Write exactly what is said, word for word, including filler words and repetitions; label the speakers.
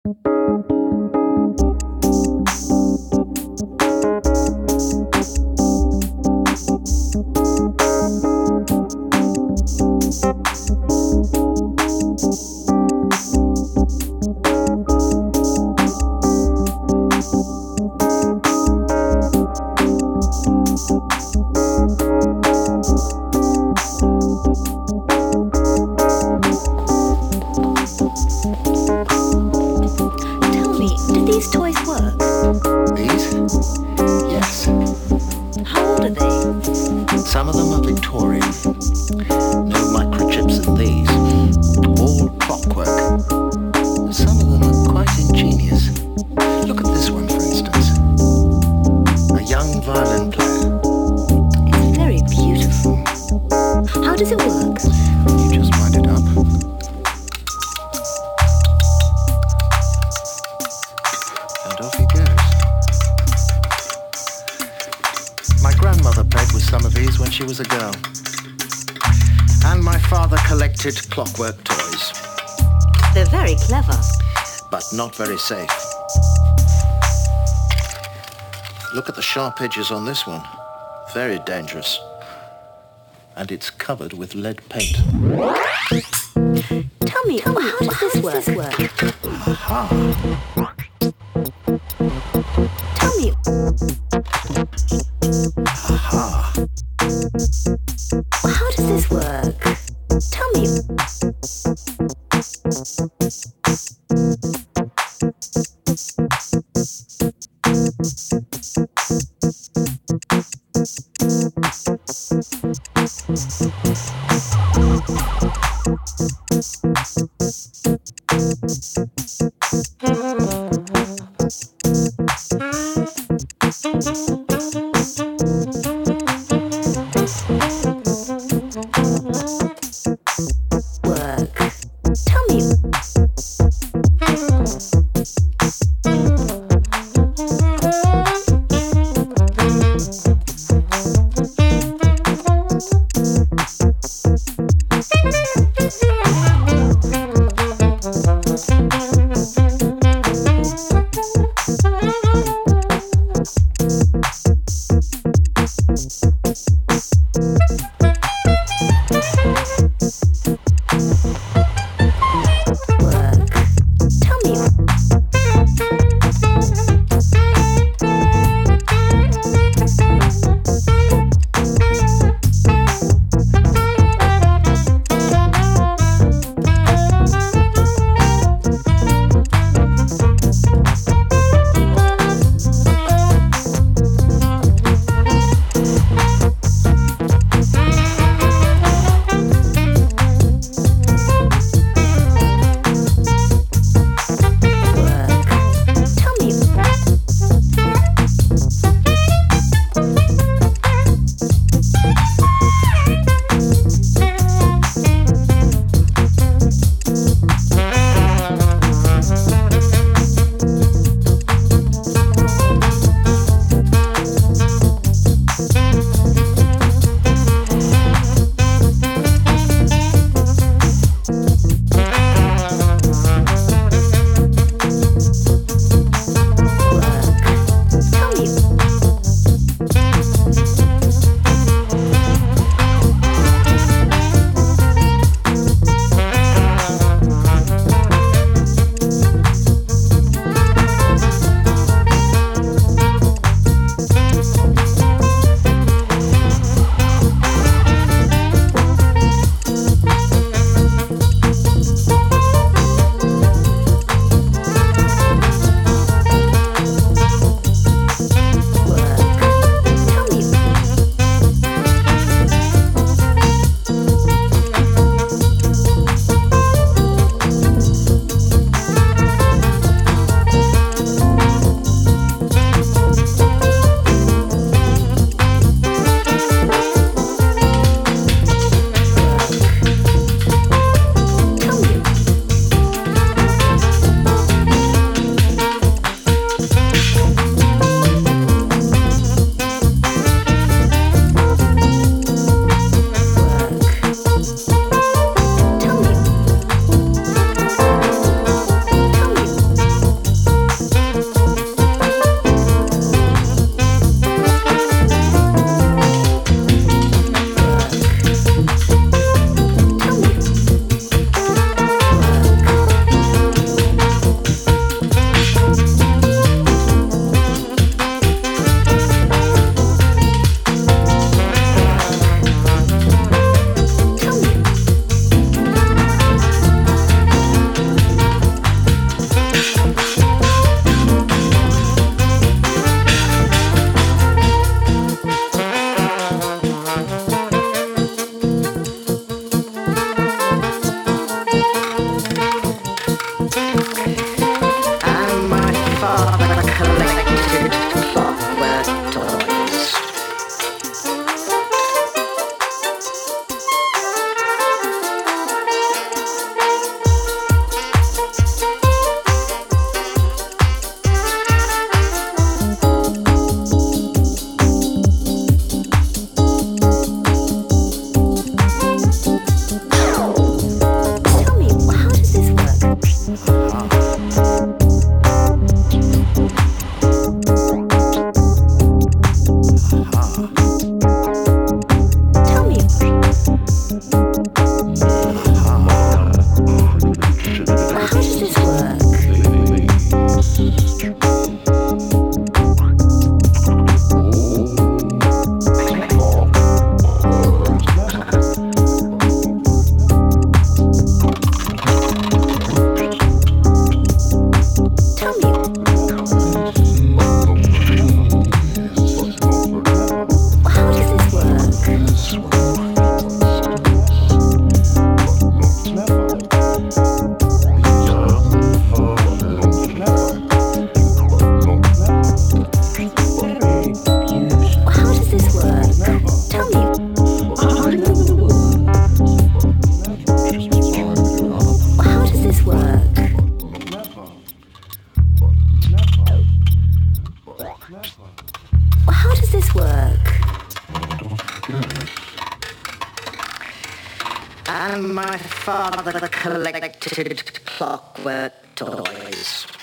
Speaker 1: Clockwork toys.
Speaker 2: They're very clever.
Speaker 1: But not very safe. Look at the sharp edges on this one. Very dangerous. And it's covered with lead paint.
Speaker 2: Tell me, Tell me how does this work? This work?
Speaker 1: Aha.
Speaker 2: Tell me.
Speaker 1: Aha.
Speaker 2: How does this work? Tell me. Work. Tell me. Tell me. How does this work? Tell me. How does this work? How does this work? Tell me. How does this work? How does this work?
Speaker 3: And my father collected clockwork toys.